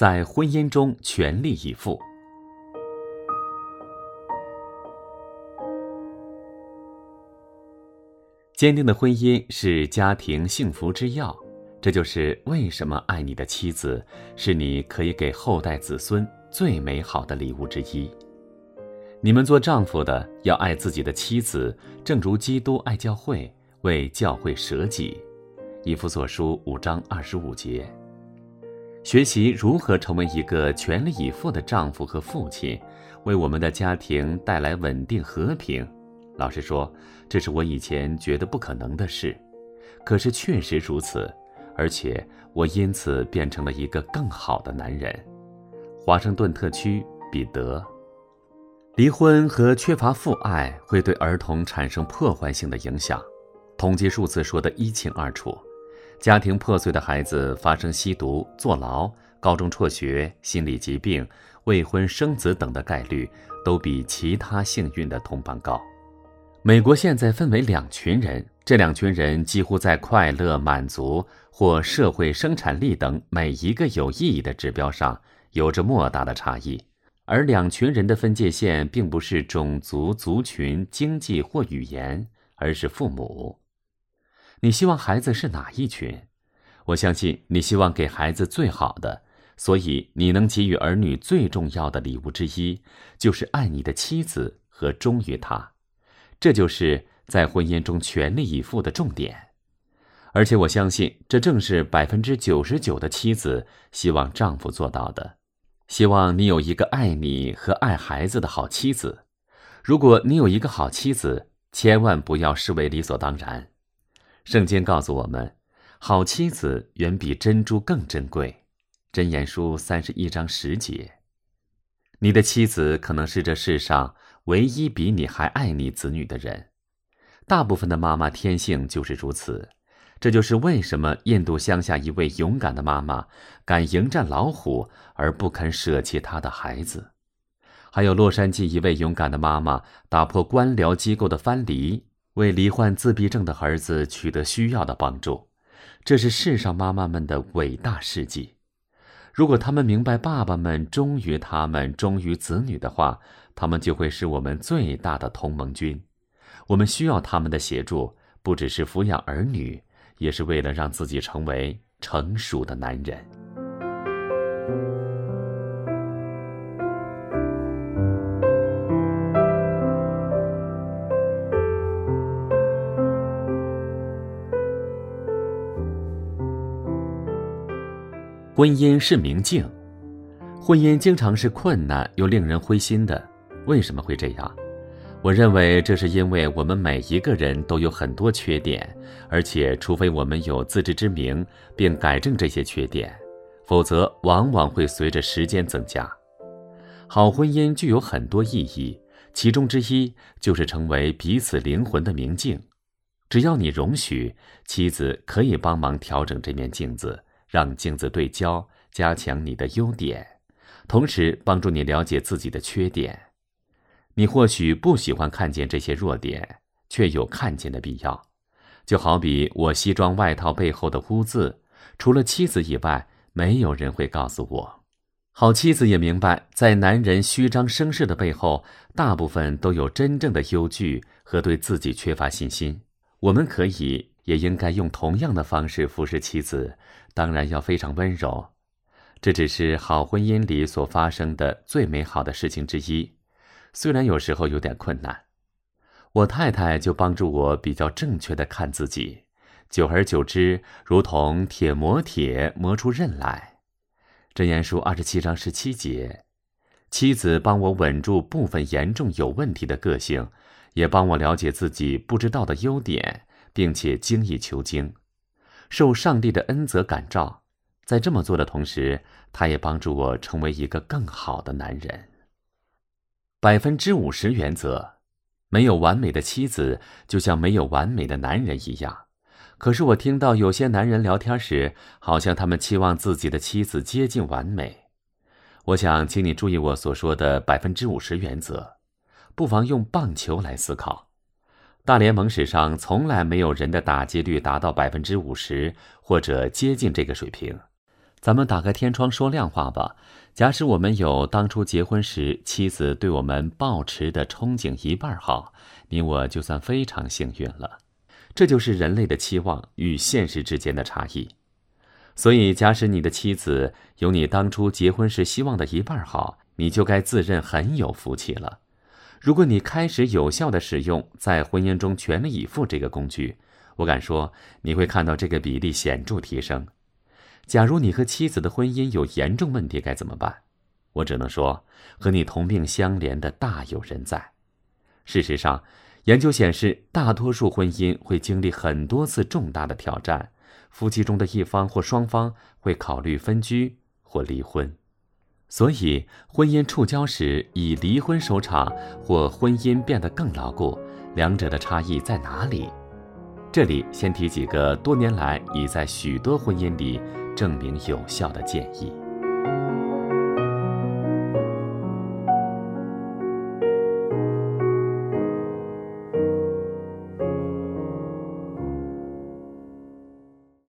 在婚姻中全力以赴。坚定的婚姻是家庭幸福之要，这就是为什么爱你的妻子是你可以给后代子孙最美好的礼物之一。你们做丈夫的要爱自己的妻子，正如基督爱教会，为教会舍己。以弗所书5章25节。学习如何成为一个全力以赴的丈夫和父亲，为我们的家庭带来稳定和平。老实说，这是我以前觉得不可能的事，可是确实如此，而且我因此变成了一个更好的男人。华盛顿特区彼得。离婚和缺乏父爱会对儿童产生破坏性的影响，统计数字说得一清二楚。家庭破碎的孩子发生吸毒、坐牢、高中辍学、心理疾病、未婚生子等的概率都比其他幸运的同伴高。美国现在分为两群人，这两群人几乎在快乐、满足或社会生产力等每一个有意义的指标上有着莫大的差异。而两群人的分界线并不是种族、族群、经济或语言，而是父母。你希望孩子是哪一群？我相信你希望给孩子最好的，所以你能给予儿女最重要的礼物之一，就是爱你的妻子和忠于她。这就是在婚姻中全力以赴的重点。而且我相信，这正是99%的妻子希望丈夫做到的。希望你有一个爱你和爱孩子的好妻子。如果你有一个好妻子，千万不要视为理所当然。圣经告诉我们，好妻子远比珍珠更珍贵。箴言书31章10节。你的妻子可能是这世上唯一比你还爱你子女的人。大部分的妈妈天性就是如此。这就是为什么印度乡下一位勇敢的妈妈敢迎战老虎而不肯舍弃她的孩子。还有洛杉矶一位勇敢的妈妈打破官僚机构的藩篱，为罹患自闭症的儿子取得需要的帮助。这是世上妈妈们的伟大事迹。如果他们明白爸爸们忠于他们、忠于子女的话，他们就会是我们最大的同盟军。我们需要他们的协助，不只是抚养儿女，也是为了让自己成为成熟的男人。婚姻是明镜，婚姻经常是困难又令人灰心的。为什么会这样？我认为这是因为我们每一个人都有很多缺点，而且除非我们有自知之明并改正这些缺点，否则往往会随着时间增加。好婚姻具有很多意义，其中之一就是成为彼此灵魂的明镜。只要你容许，妻子可以帮忙调整这面镜子，让镜子对焦，加强你的优点，同时帮助你了解自己的缺点。你或许不喜欢看见这些弱点，却有看见的必要。就好比我西装外套背后的污渍，除了妻子以外，没有人会告诉我。好妻子也明白，在男人虚张声势的背后，大部分都有真正的忧惧和对自己缺乏信心。我们可以也应该用同样的方式服侍妻子，当然要非常温柔。这只是好婚姻里所发生的最美好的事情之一，虽然有时候有点困难。我太太就帮助我比较正确地看自己，久而久之，如同铁磨铁，磨出刃来。箴言书27章17节。妻子帮我稳住部分严重有问题的个性，也帮我了解自己不知道的优点，并且精益求精，受上帝的恩泽感召。在这么做的同时，他也帮助我成为一个更好的男人。50%原则，没有完美的妻子，就像没有完美的男人一样。可是我听到有些男人聊天时，好像他们期望自己的妻子接近完美。我想请你注意我所说的50%原则，不妨用棒球来思考。大联盟史上从来没有人的打击率达到50%或者接近这个水平。 咱们打开天窗说亮话吧。假使我们有当初结婚时妻子对我们抱持的憧憬一半好，你我就算非常幸运了。这就是人类的期望与现实之间的差异。所以假使你的妻子有你当初结婚时希望的一半好，你就该自认很有福气了。如果你开始有效地使用在婚姻中全力以赴这个工具，我敢说你会看到这个比例显著提升。假如你和妻子的婚姻有严重问题该怎么办？我只能说，和你同病相怜的大有人在。事实上，研究显示，大多数婚姻会经历很多次重大的挑战，夫妻中的一方或双方会考虑分居或离婚。所以，婚姻触礁时以离婚收场或婚姻变得更牢固，两者的差异在哪里？这里先提几个多年来已在许多婚姻里证明有效的建议。